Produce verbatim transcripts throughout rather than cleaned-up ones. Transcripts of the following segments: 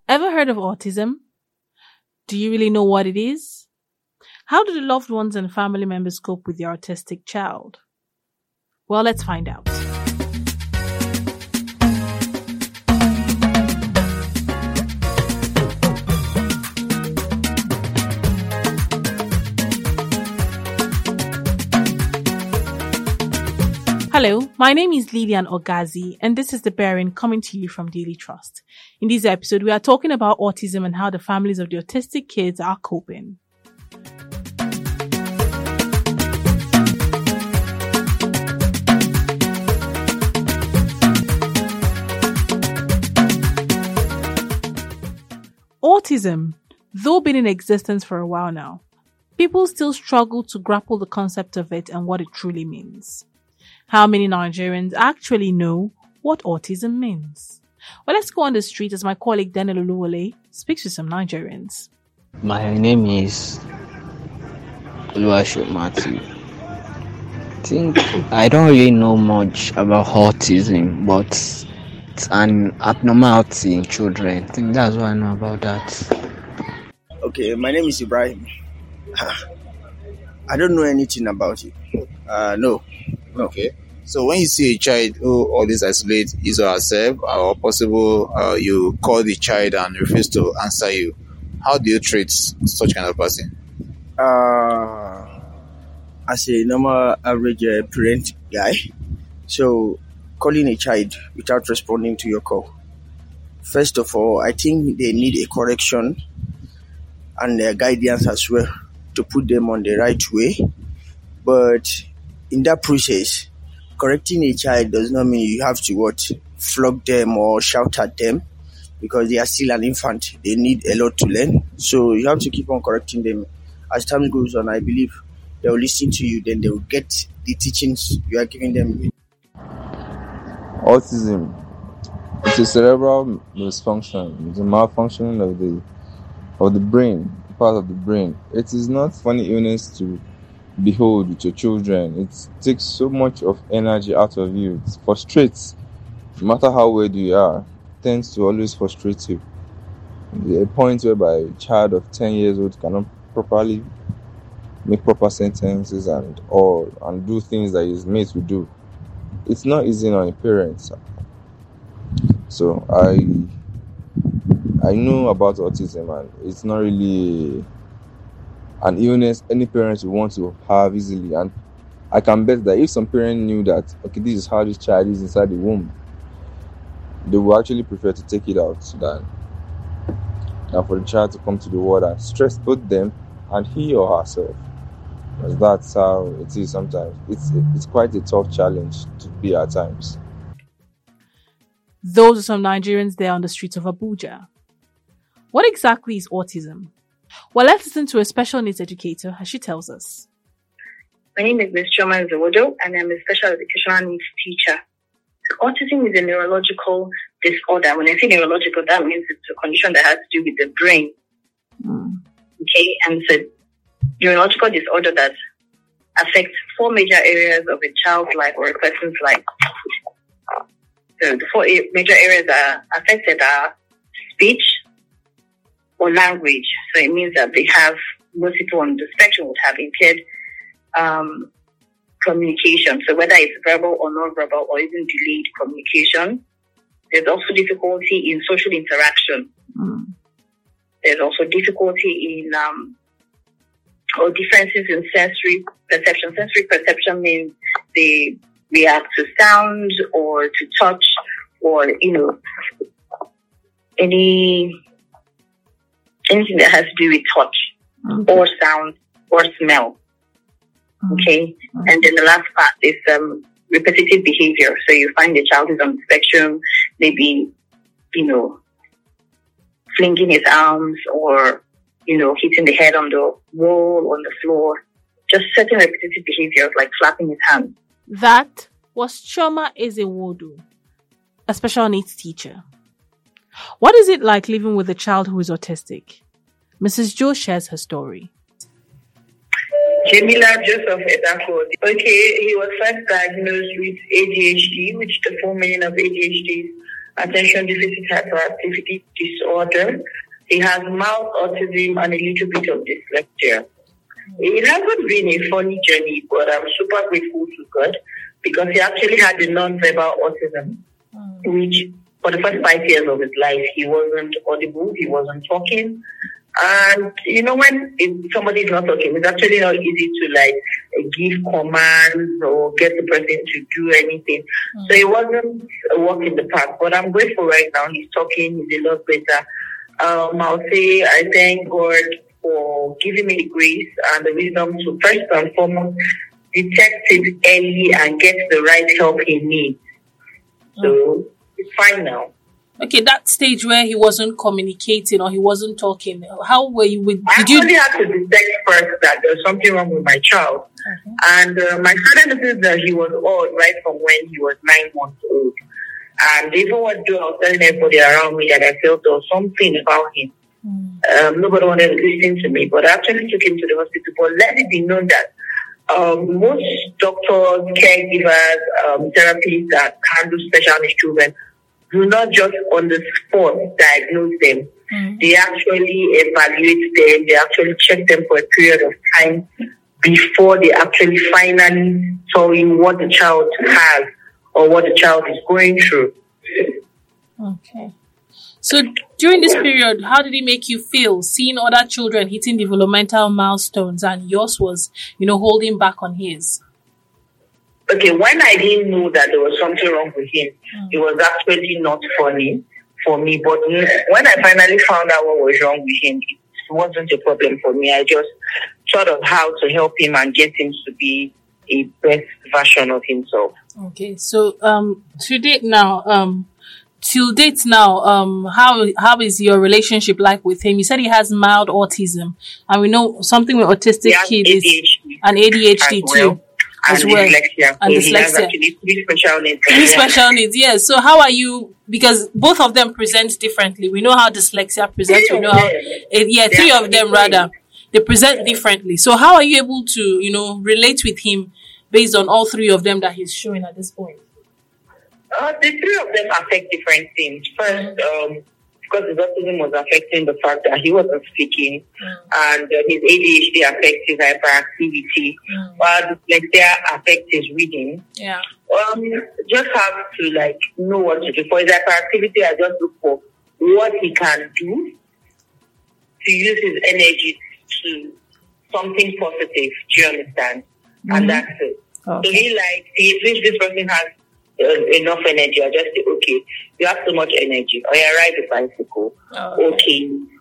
Ever heard of autism? Do you really know what it is? How do the loved ones and family members cope with your autistic child? Well, let's find out. Hello, my name is Lilian Ogazi, and this is The Bearing coming to you from Daily Trust. In this episode, we are talking about autism and how the families of the autistic kids are coping. Autism, though been in existence for a while now, people still struggle to grapple the concept of it and what it truly means. How many Nigerians actually know what autism means? Well, let's go on the street as my colleague Daniel Oluwole speaks to some Nigerians. My name is Oluwasho Matthew. I think I don't really know much about autism, but it's an abnormality in children. I think that's what I know about that. Okay, my name is Ibrahim. I don't know anything about it. Uh, no. Okay. So when you see a child who always isolates his or herself, or possible uh, you call the child and refuse to answer you, how do you treat such kind of person? Uh, as a normal average uh, parent guy, so calling a child without responding to your call. First of all, I think they need a correction and a guidance as well to put them on the right way. But in that process, correcting a child does not mean you have to what flog them or shout at them, because they are still an infant. They need a lot to learn. So you have to keep on correcting them. As time goes on, I believe they will listen to you. Then they will get the teachings you are giving them. Autism. It's a cerebral malfunction. It's a malfunction of the of the brain, part of the brain. It is not funny illness to behold with your children. It takes so much of energy out of you. It frustrates. No matter how well you are, it tends to always frustrate you. A point whereby a child of ten years old cannot properly make proper sentences and all and do things that his mates would do. It's not easy on a parent. So I I know about autism, and it's not really an illness any parents will want to have easily. And I can bet that if some parent knew that, okay, this is how this child is inside the womb, they will actually prefer to take it out than, than for the child to come to the world and stress both them and he or herself. Because that's how it is sometimes. It's it's quite a tough challenge to be at times. Those are some Nigerians there on the streets of Abuja. What exactly is autism? Well, let's listen to a special needs educator as she tells us. My name is Miz Choma Nzewodo, and I'm a special educational needs teacher. Autism is a neurological disorder. When I say neurological, that means it's a condition that has to do with the brain. Mm. Okay, and it's a neurological disorder that affects four major areas of a child's life or a person's life. So the four major areas that are affected are speech or language. So it means that they have, most people on the spectrum would have impaired um, communication. So whether it's verbal or non-verbal or even delayed communication. There's also difficulty in social interaction. Mm. There's also difficulty in, um, or differences in sensory perception. Sensory perception means they react to sound or to touch or, you know, any... anything that has to do with touch, okay, or sound or smell. Okay. Mm-hmm. And then the last part is um, repetitive behavior. So you find the child is on the spectrum, maybe, you know, flinging his arms or, you know, hitting the head on the wall, on the floor. Just certain repetitive behaviors like flapping his hands. That was Choma Ezewodu, a special needs teacher. What is it like living with a child who is autistic? Missus Joe shares her story. Jamila Joseph Edako. Okay, he was first diagnosed with A D H D, which the full meaning of A D H D is attention deficit hyperactivity disorder. He has mild autism and a little bit of dyslexia. It hasn't been a funny journey, but I'm super grateful to God because he actually had the non-verbal autism, mm. which for the first five years of his life, he wasn't audible, he wasn't talking. And, you know, when it, somebody is not talking, it's actually not easy to, like, give commands or get the person to do anything. Mm. So it wasn't a walk in the park. But I'm grateful right now. He's talking, he's a lot better. Um, I'll say I thank God for giving me the grace and the wisdom to first and foremost detect it early and get the right help he needs. So mm. it's fine now. Okay, that stage where he wasn't communicating or he wasn't talking, how were you with... I did you... actually had to detect first that there was something wrong with my child. Okay. And uh, my father noticed that he was odd right from when he was nine months old. And even what I was telling everybody around me that I felt there was something about him. Mm. Um, nobody wanted to listen to me, but I actually took him to the hospital. But let it be known that um, most doctors, caregivers, um, therapists that handle special needs children do not just on the spot diagnose them. Mm. They actually evaluate them. They actually check them for a period of time before they actually finally tell you what the child has or what the child is going through. Okay. So during this period, how did it make you feel seeing other children hitting developmental milestones and yours was, you know, holding back on his? Okay, when I didn't know that there was something wrong with him, mm. it was actually not funny for me. But when I finally found out what was wrong with him, it wasn't a problem for me. I just thought of how to help him and get him to be a best version of himself. Okay, so um, to date now, um, till date now, um, how how is your relationship like with him? You said he has mild autism, and we know something with autistic kids is an A D H D too. As and well, dyslexia. and so dyslexia. He has actually three special needs. Three special needs, yes. So how are you? Because both of them present differently. We know how dyslexia presents. Three we know how, uh, yeah, three of them rather. They present differently. So how are you able to, you know, relate with him based on all three of them that he's showing at this point? Uh, the three of them affect different things. First, um, because his autism was affecting the fact that he wasn't speaking, mm. and uh, his A D H D affects his hyperactivity, mm. while dyslexia affects his reading. Yeah. Um, just have to like know what to do. For his hyperactivity, I just look for what he can do to use his energy to something positive. Do you understand? Mm-hmm. And that's it. Okay. So he like he thinks this person has Uh, enough energy. I just say, okay, you have so much energy. Oh, yeah, ride the bicycle. Oh, okay. okay.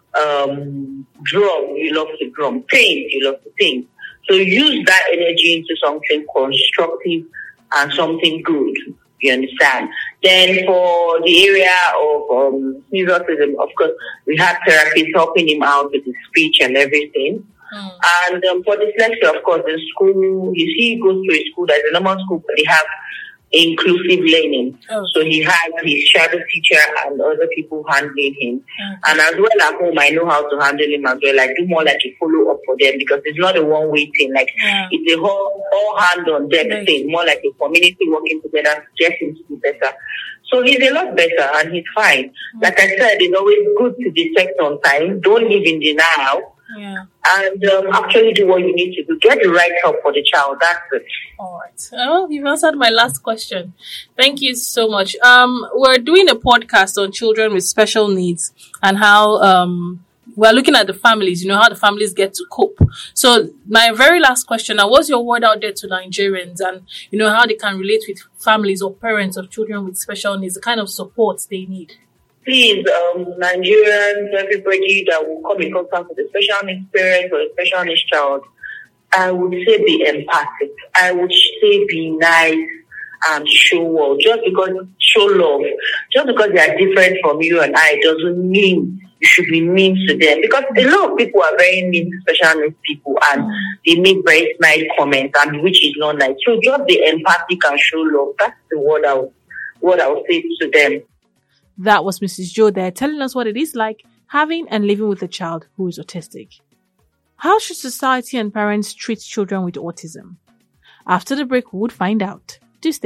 Um, drum, you love to drum. Paint, you love to paint. So use that energy into something constructive and something good. You understand? Then for the area of um, his autism, of course, we have therapists helping him out with his speech and everything. Mm. And um, for dyslexia, of course, in school, you see, he goes to a school, there's a normal school, but they have inclusive learning. Oh. So he has his shadow teacher and other people handling him. Okay. And as well at home, I know how to handle him as well. I do more like a follow up for them because it's not a one way thing. Like yeah. it's a whole all hand on deck right. thing, more like a community working together to get him to be better. So he's a lot better and he's fine. Mm-hmm. Like I said, it's always good to detect on time. Don't live in denial. Yeah. And um, actually do what you need to do. Get the right help for the child. That's it. All right. Well, you've answered my last question. Thank you so much. Um, we're doing a podcast on children with special needs and how um we're looking at the families, you know, how the families get to cope. So my very last question now, what's your word out there to Nigerians and, you know, how they can relate with families or parents of children with special needs, the kind of support they need? Please, um, Nigerians, everybody that will come in contact with a special needs parent or a special needs child, I would say be empathic. I would say be nice and show love. Just because show love, just because they are different from you and I, doesn't mean you should be mean to them. Because a lot of people are very mean to special needs people and they make very nice comments, and which is not nice. So just be empathic and show love. That's the word I would, what I would say to them. That was Missus Jo there telling us what it is like having and living with a child who is autistic. How should society and parents treat children with autism? After the break, we would find out. Do stay.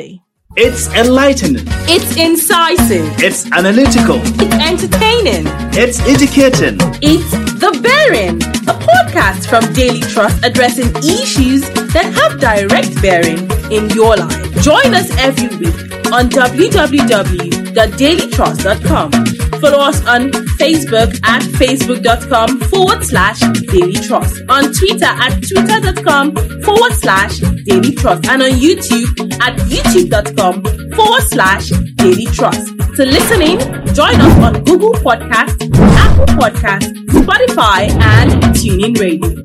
It's enlightening. It's incisive. It's analytical. It's entertaining. It's educating. It's The Bearing, a podcast from Daily Trust addressing issues that have direct bearing in your life. Join us every week on w w w dot daily trust dot com. Follow us on Facebook at facebook.com forward slash Daily Trust, on Twitter at twitter.com forward slash Daily Trust, and on YouTube at youtube.com forward slash Daily Trust. To listen in, join us on Google Podcasts, Apple Podcasts, Spotify, and TuneIn Radio.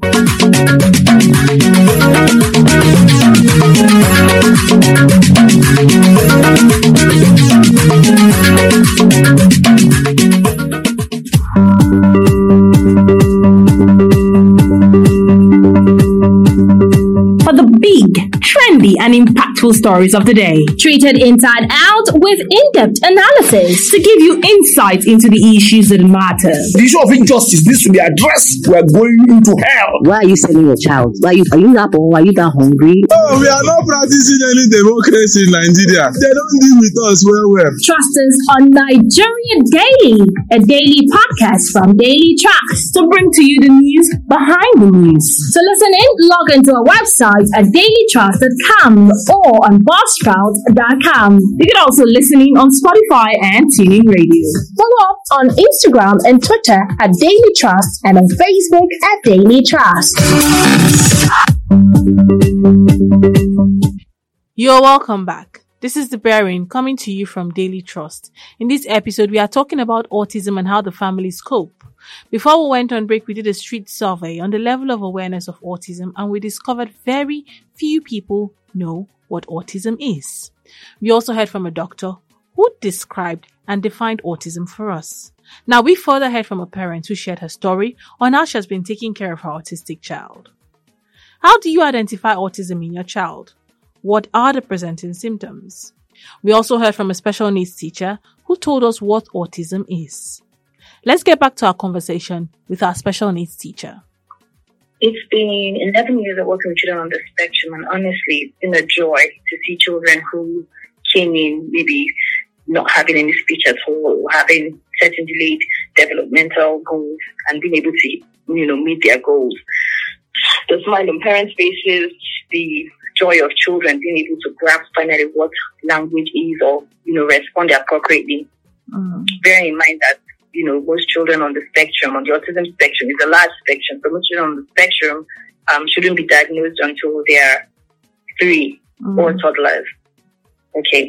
For the big, trendy, and impactful stories of the day, treated inside out with in-depth analysis to give you insight into the issues that matter. The issue of injustice needs to be addressed. We are going into hell. Why are you selling your child? Why are you, are you not poor? Are you that hungry? Oh, we are not practicing any democracy in Nigeria. They don't deal with us well, well. Trust us on Nigeria Daily, a daily podcast from Daily Trust to bring to you the news behind the news. To listen in, log into our website at daily trust dot com or on buzzsprout dot com. You can also listen in on Spotify and TuneIn Radio. Follow us on Instagram and Twitter at Daily Trust and on Facebook at Daily Trust. You're welcome back. This is The Bearing coming to you from Daily Trust. In this episode, we are talking about autism and how the families cope. Before we went on break, we did a street survey on the level of awareness of autism, and we discovered very few people know what autism is. We also heard from a doctor who described and defined autism for us. Now, we further heard from a parent who shared her story on how she has been taking care of her autistic child. How do you identify autism in your child? What are the presenting symptoms? We also heard from a special needs teacher who told us what autism is. Let's get back to our conversation with our special needs teacher. It's been eleven years of working with children on the spectrum, and honestly, it's been a joy to see children who came in maybe not having any speech at all, or having certain delayed developmental goals, and being able to, you know, meet their goals. The smile on parents' faces, the joy of children being able to grasp finally what language is, or, you know, respond appropriately. Mm. Bearing in mind that, you know, most children on the spectrum, on the autism spectrum, is a large spectrum. So most children on the spectrum um, shouldn't be diagnosed until they are three mm. or toddlers. Okay.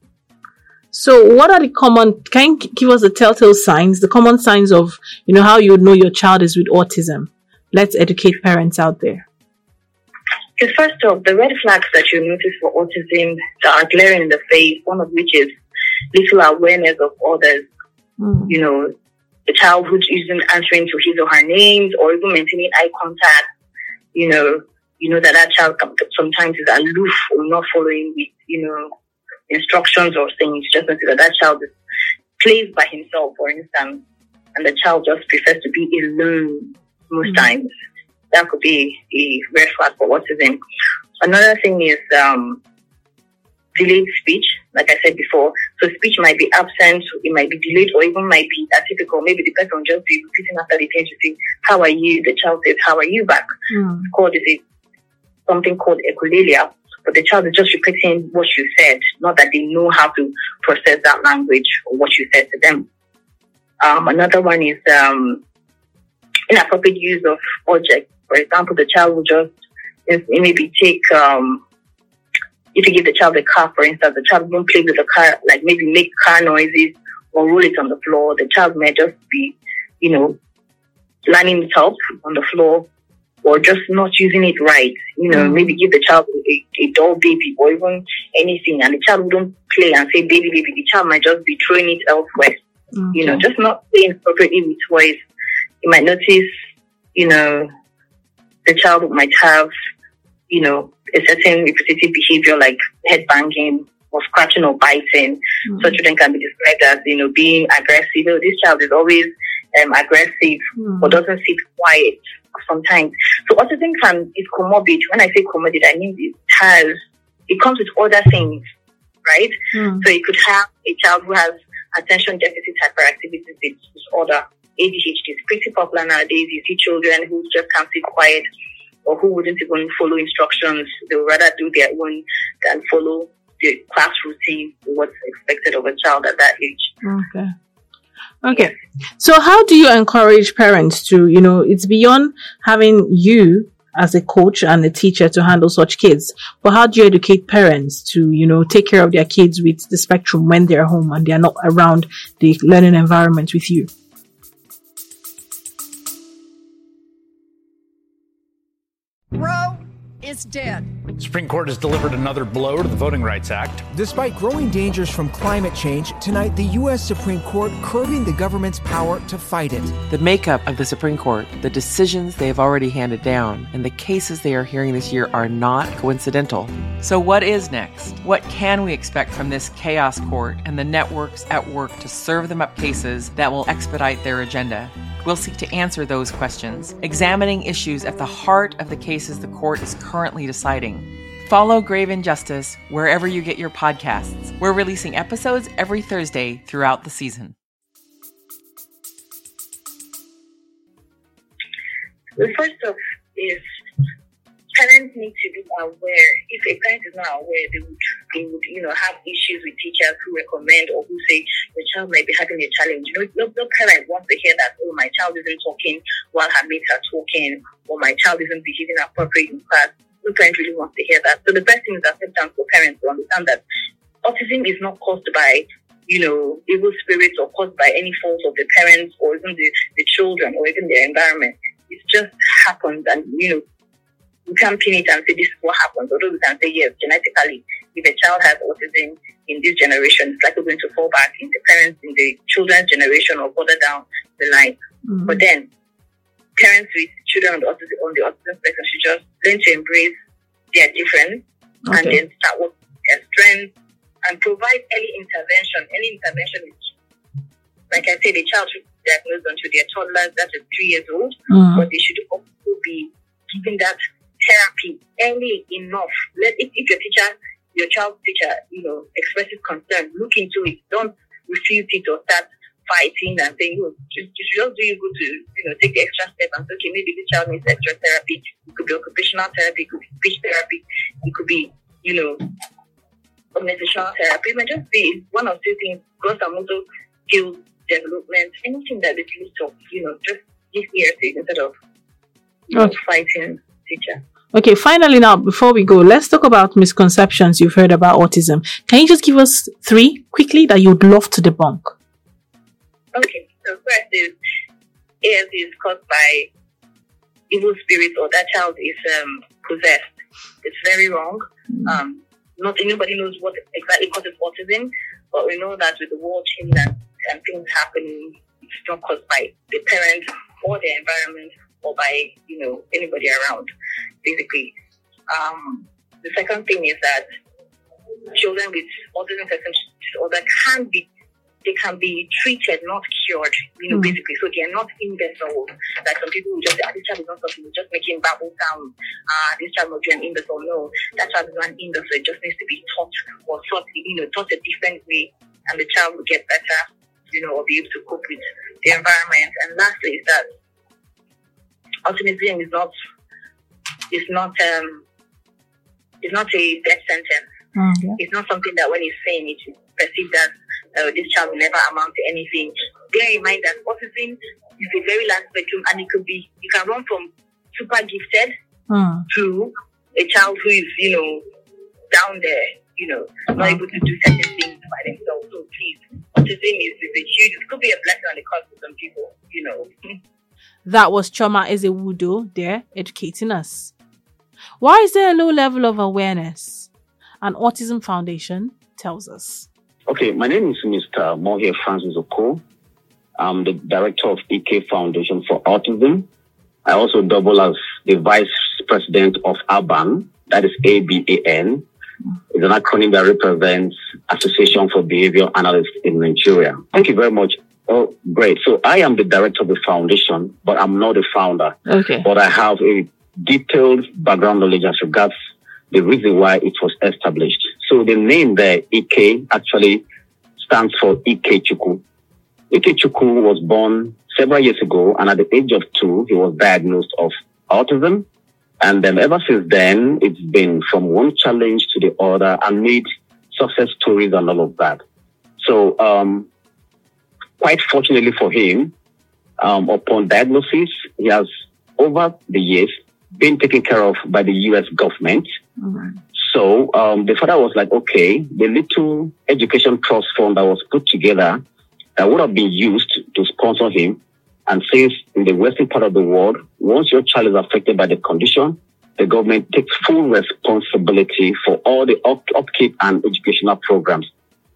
So what are the common, can you give us the telltale signs, the common signs of, you know, how you would know your child is with autism? Let's educate parents out there. Okay, first off, the red flags that you notice for autism that are glaring in the face, one of which is little awareness of others. Mm. You know, the child who isn't answering to his or her names, or even maintaining eye contact. You know, you know that that child sometimes is aloof or not following with, you know, instructions or things. Just notice that that child is plays by himself, for instance, and the child just prefers to be alone most mm. times. That could be a red flag for autism. Another thing is um, delayed speech, like I said before. So speech might be absent, it might be delayed, or even might be atypical. Maybe the person will just be repeating after the parent to say, "How are you?" The child says, "How are you?" back. Mm. It's called, it's a, something called echolalia. But the child is just repeating what you said, not that they know how to process that language or what you said to them. Um, another one is um, inappropriate use of objects. For example, the child will just maybe take, um, if you give the child a car, for instance, the child won't play with the car, like maybe make car noises or roll it on the floor. The child may just be, you know, lining it up on the floor, or just not using it right. You know, mm. maybe give the child a, a doll baby or even anything, and the child wouldn't play and say baby, baby. The child might just be throwing it elsewhere. Okay. You know, just not playing appropriately with toys. You might notice, you know, the child might have, you know, a certain repetitive behavior like head banging or scratching or biting. Mm. So children can be described as, you know, being aggressive. You know, this child is always um, aggressive mm. or doesn't sit quiet sometimes. So autism can is comorbid. When I say comorbid, I mean it has, it comes with other things. right? Mm. So you could have a child who has attention deficit hyperactivity disorder, A D H D. Is pretty popular nowadays. You see children who just can't sit quiet or who wouldn't even follow instructions. They would rather do their own than follow the class routine, what's expected of a child at that age. Okay. Okay. So how do you encourage parents to, you know, it's beyond having you as a coach and a teacher to handle such kids, but how do you educate parents to, you know, take care of their kids with the spectrum when they're home and they're not around the learning environment with you? Roe is dead. The Supreme Court has delivered another blow to the Voting Rights Act. Despite growing dangers from climate change, tonight the U S Supreme Court curbing the government's power to fight it. The makeup of the Supreme Court, the decisions they have already handed down, and the cases they are hearing this year are not coincidental. So what is next? What can we expect from this chaos court and the networks at work to serve them up cases that will expedite their agenda? We'll seek to answer those questions, examining issues at the heart of the cases the court is currently deciding. Follow Grave Injustice wherever you get your podcasts. We're releasing episodes every Thursday throughout the season. The first of is parents need to be aware. If a parent is not aware, they would, they would, you know, have issues with teachers who recommend or who say your child might be having a challenge. You know, no, no parent wants to hear that, oh, my child isn't talking while her mates are talking, or my child isn't behaving appropriately in class. No parent really wants to hear that. So the best thing is acceptance for parents to understand that autism is not caused by, you know, evil spirits or caused by any fault of the parents or even the, the children or even their environment. It just happens, and, you know, we can't pin it and say this is what happens, although we can say yes, genetically, if a child has autism in this generation, it's likely going to fall back in the parents, in the children's generation or further down the line. Mm-hmm. But then, parents with children on the autism, on the autism spectrum should just learn to embrace their difference okay. and then start working with their strengths and provide early intervention. Early intervention is, like I said, the child should be diagnosed until they're toddlers, that is three years old, mm-hmm. but they should also be given that therapy early enough. Let if, if your teacher, your child's teacher, you know, expresses concern, look into it. Don't refuse it or start fighting and saying, oh, just, just do you good to, you know, take the extra step and say, okay, maybe this child needs extra therapy. It could be occupational therapy, it could be speech therapy, it could be, you know, organizational therapy. It might just be one or two things, gross and motor skills development, anything that is leads to, you know, just give ear to it instead of, you know, fighting teacher. Okay, finally now, before we go, let's talk about misconceptions you've heard about autism. Can you just give us three quickly that you'd love to debunk? Okay, so first is A S D is caused by evil spirits or that child is um, possessed. It's very wrong. Mm. Um, not anybody knows what exactly causes autism, but we know that with the world changing and, and things happening, it's not caused by the parents or the environment or by, you know, anybody around, basically. Um, the second thing is that children with autism spectrum disorder can be, they can be treated, not cured, you know, mm. basically. So they are not imbeciles. Like some people will just say, ah, this child is not something, just making babble sounds. Ah, this child will be an imbecile. No, that child is not an imbecile. It just needs to be taught or taught, you know, taught a different way, and the child will get better, you know, or be able to cope with the environment. And lastly is that autism is not, is not, um, it's not a death sentence. Mm, yeah. It's not something that when he's saying it, is perceived as uh, this child will never amount to anything. Bear in mind that autism is a very large spectrum, and it could be, you can run from super gifted mm. to a child who is, you know, down there, you know, not able to do certain things by themselves. So please, autism is, is a huge, it could be a blessing on the curse for some people, you know. That was Chioma Ezewudo there educating us. Why is there a low level of awareness? An Autism Foundation tells us. Okay, my name is Mister Mohia Francis Oko. I'm the director of E K Foundation for Autism. I also double as the vice president of ABAN, that is A B A N. It's an acronym that represents Association for Behavior Analysts in Nigeria. Thank you very much. Oh, great. So I am the director of the foundation, but I'm not the founder. Okay. But I have a detailed background knowledge as regards the reason why it was established. So the name there, Ike, actually stands for Ikechukwu. Ikechukwu was born several years ago, and at the age of two, he was diagnosed of autism. And then ever since then, it's been from one challenge to the other and made success stories and all of that. So, um, quite fortunately for him, um, upon diagnosis, he has, over the years, been taken care of by the U S government. Mm-hmm. So, um, the father was like, okay, the little education trust fund that was put together that would have been used to sponsor him. And since in the western part of the world, once your child is affected by the condition, the government takes full responsibility for all the up- upkeep and educational programs.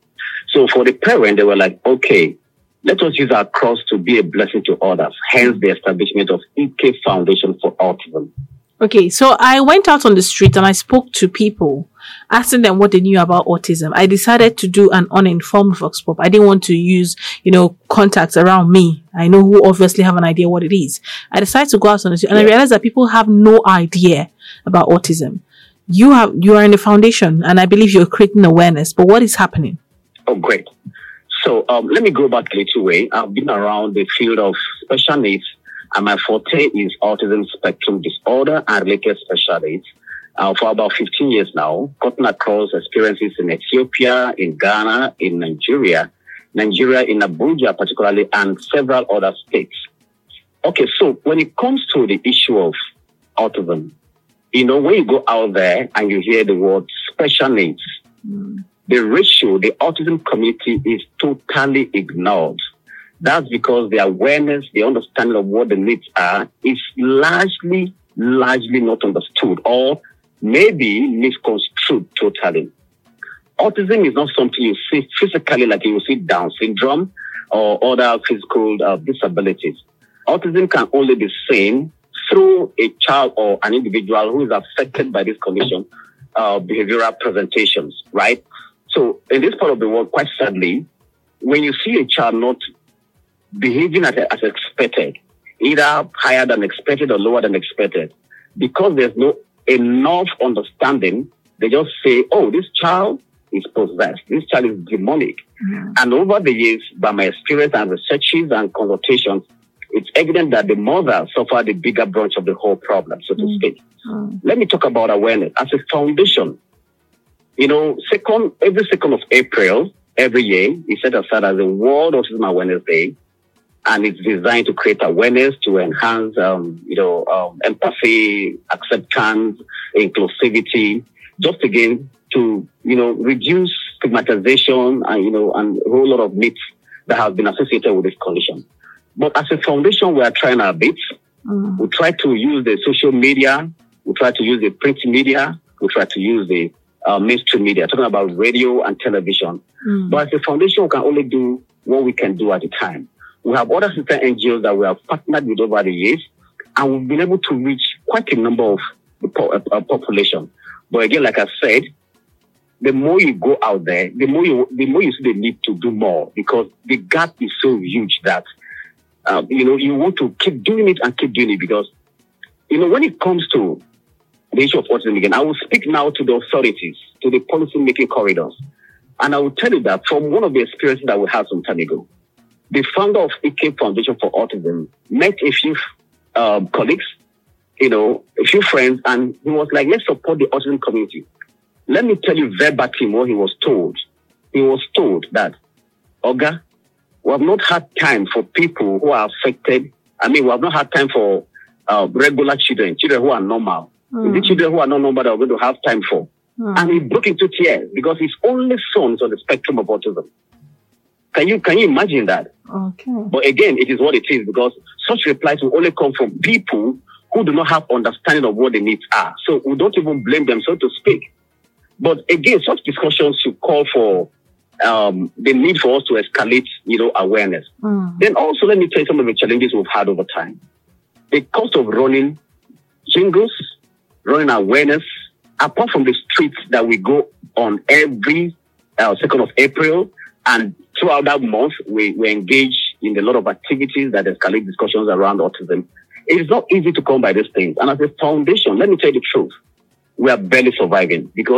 So for the parent, they were like, okay, let us use our cross to be a blessing to others. Hence the establishment of Ike Foundation for Autism. Okay, so I went out on the street and I spoke to people, asking them what they knew about autism. I decided to do an uninformed vox pop. I didn't want to use, you know, contacts around me. I know who obviously have an idea what it is. I decided to go out on the street and yeah. I realized that people have no idea about autism. You have, you are in the foundation and I believe you're creating awareness, but what is happening? Oh, great. So, um, let me go back a little way. I've been around the field of special needs, and my forte is autism spectrum disorder and related special needs. Uh, for about fifteen years now, gotten across experiences in Ethiopia, in Ghana, in Nigeria, Nigeria, in Abuja particularly, and several other states. Okay, so when it comes to the issue of autism, you know, when you go out there and you hear the word special needs, mm. the ratio, the autism community is totally ignored. That's because the awareness, the understanding of what the needs are is largely, largely not understood or maybe misconstrued totally. Autism is not something you see physically like you see Down syndrome or other physical uh, disabilities. Autism can only be seen through a child or an individual who is affected by this condition, uh, behavioral presentations, right? So in this part of the world, quite sadly, when you see a child not behaving as, as expected, either higher than expected or lower than expected, because there's no enough understanding, they just say, oh, this child is possessed, this child is demonic. Mm-hmm. And over the years, by my experience and researches and consultations, it's evident that the mother suffered the bigger branch of the whole problem, so to mm-hmm. speak. Mm-hmm. Let me talk about awareness. As a foundation, you know, second, every second of April, every year, is set aside as a World Autism Awareness Day. And it's designed to create awareness, to enhance, um, you know, um, empathy, acceptance, inclusivity, just again to, you know, reduce stigmatization and, you know, and a whole lot of myths that have been associated with this condition. But as a foundation, we are trying our bits. Mm. We try to use the social media. We try to use the print media. We try to use the uh, mainstream media, talking about radio and television. Mm. But as a foundation, we can only do what we can do at a time. We have other sister N G Os that we have partnered with over the years, and we've been able to reach quite a number of the po- uh, population. But again, like I said, the more you go out there, the more you the more you see the need to do more, because the gap is so huge that uh, you know you want to keep doing it and keep doing it. Because you know when it comes to the issue of autism again, I will speak now to the authorities, to the policy making corridors, and I will tell you that from one of the experiences that we had some time ago. The founder of Ike Foundation for Autism met a few um, colleagues, you know, a few friends, and he was like, let's support the autism community. Let me tell you verbatim what he was told. He was told that, Oga, we have not had time for people who are affected. I mean, we have not had time for uh, regular children, children who are normal. Mm. The children who are not normal that we're going to have time for. Mm. And he broke into tears because his only son is on the spectrum of autism. Can you can you imagine that? Okay. But again, it is what it is, because such replies will only come from people who do not have understanding of what the needs are. So we don't even blame them, so to speak. But again, such discussions should call for um, the need for us to escalate, you know, awareness. Mm. Then also, let me tell you some of the challenges we've had over time. The cost of running jingles, running awareness, apart from the streets that we go on every uh, second of April, and throughout that month, we, we engage in a lot of activities that escalate discussions around autism. It is not easy to come by these things. And as a foundation, let me tell you the truth, we are barely surviving, because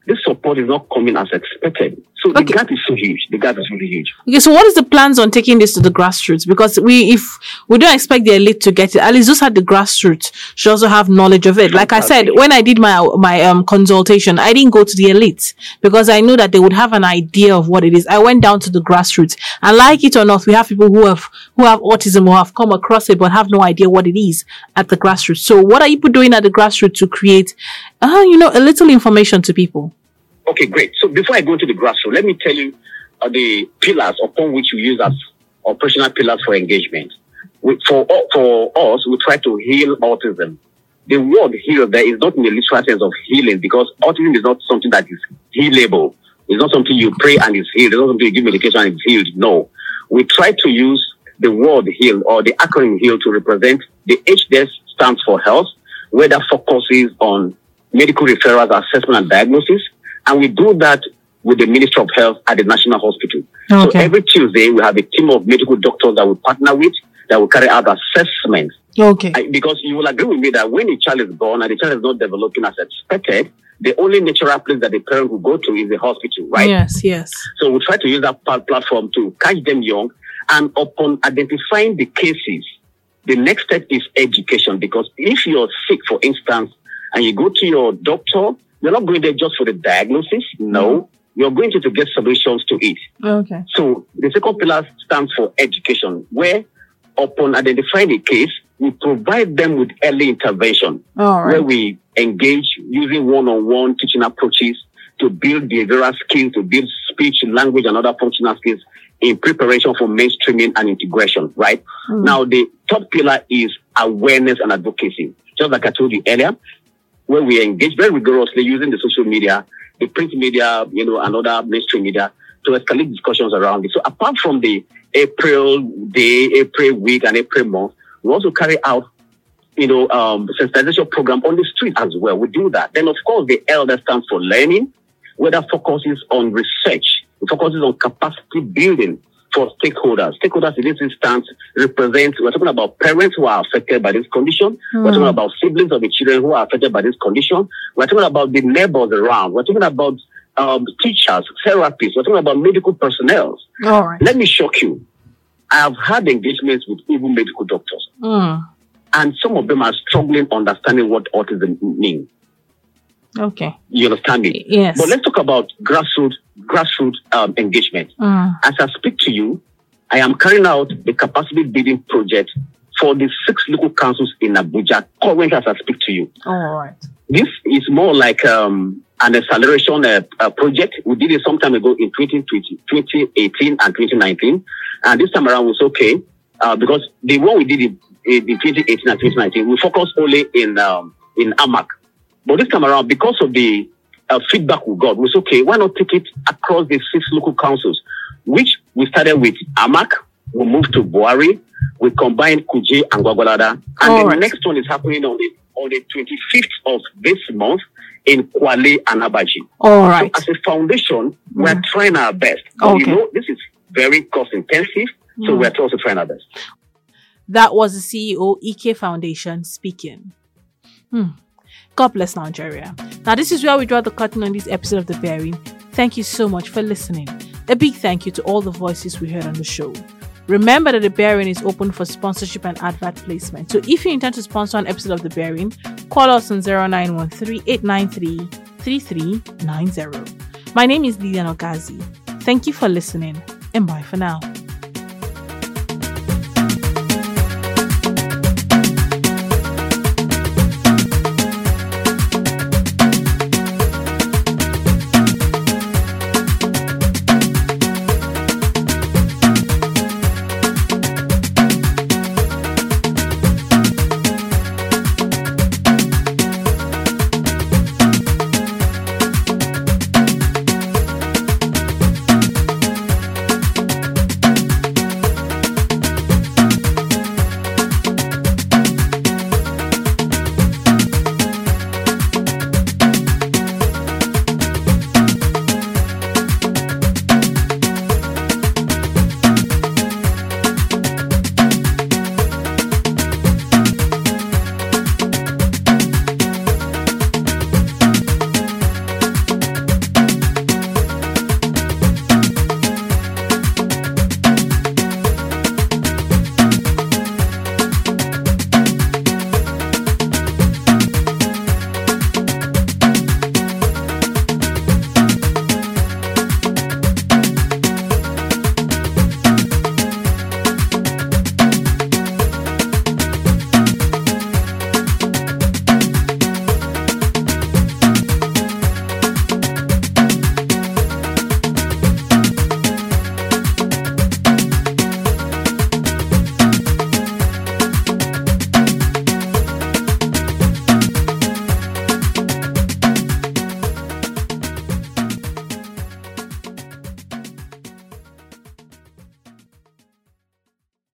this support is not coming as expected. So the okay. gap is so huge. The gap is really huge. Okay, so what is the plans on taking this to the grassroots? Because we, if we don't expect the elite to get it, at least just at the grassroots should also have knowledge of it. Like Fantastic. I said, when I did my my um consultation, I didn't go to the elite because I knew that they would have an idea of what it is. I went down to the grassroots, and like it or not, we have people who have who have autism who have come across it but have no idea what it is at the grassroots. So what are you doing at the grassroots to create, uh, you know, a little information to people? Okay, great. So before I go to the grassroots, let me tell you uh, the pillars upon which we use as operational pillars for engagement. We, for for us, we try to heal autism. The word heal there is not in the literal sense of healing, because autism is not something that is healable. It's not something you pray and it's healed. It's not something you give medication and it's healed. No. We try to use the word heal or the acronym heal to represent the H D S stands for health, where that focuses on medical referrals, assessment and diagnosis. And we do that with the Ministry of Health at the National Hospital. Okay. So every Tuesday, we have a team of medical doctors that we partner with that will carry out assessments. Okay. I, because you will agree with me that when a child is born and the child is not developing as expected, the only natural place that the parent will go to is the hospital, right? Yes, yes. So we try to use that platform to catch them young. And upon identifying the cases, the next step is education. Because if you're sick, for instance, and you go to your doctor, you're not going there just for the diagnosis. No, you're going to, to get solutions to it. Okay. So the second pillar stands for education, where upon identifying a case, we provide them with early intervention, All right. where we engage using one-on-one teaching approaches to build behavioral skills, to build speech, language, and other functional skills in preparation for mainstreaming and integration, right? Mm. Now, the third pillar is awareness and advocacy. Just like I told you earlier, where we engage very rigorously using the social media, the print media, you know, and other mainstream media to escalate discussions around it. So apart from the April day, April week, and April month, we also carry out, you know, um, sensitization program on the street as well. We do that. Then, of course, the L that stands for learning, where that focuses on research. It focuses on capacity building for stakeholders. Stakeholders in this instance represent, we're talking about parents who are affected by this condition. Mm. We're talking about siblings of the children who are affected by this condition. We're talking about the neighbors around. We're talking about um, teachers, therapists. We're talking about medical personnel. All right. Let me shock you. I have had engagements with even medical doctors. Mm. And some of them are struggling understanding what autism means. Okay. You understand me? Yes. But let's talk about grassroots grassroots um, engagement. Mm. As I speak to you, I am carrying out the capacity building project for the six local councils in Abuja currently as I speak to you. All right. This is more like um, an acceleration uh, uh, project. We did it some time ago in twenty twenty, twenty eighteen and twenty nineteen. And this time around was okay uh, because the one we did in, in twenty eighteen and twenty nineteen, we focused only in um, in Amak. But this time around, because of the uh, feedback we got, we said, okay, why not take it across the six local councils, which we started with Amak, we moved to Buhari, we combined Kuje and Gwagwalada, and All the right. next one is happening on the on the twenty-fifth of this month in Kwale and Abaji. All right. So as a foundation, mm. we're trying our best. But okay. you know, this is very cost intensive, so mm. we're also trying our best. That was the C E O, E K Foundation, speaking. Hmm. God bless Nigeria. Now, this is where we draw the curtain on this episode of The Bearing. Thank you so much for listening. A big thank you to all the voices we heard on the show. Remember that The Bearing is open for sponsorship and advert placement. So if you intend to sponsor an episode of The Bearing, call us on zero nine one three, eight nine three, three three nine zero. My name is Lilian Ogazi. Thank you for listening, and bye for now.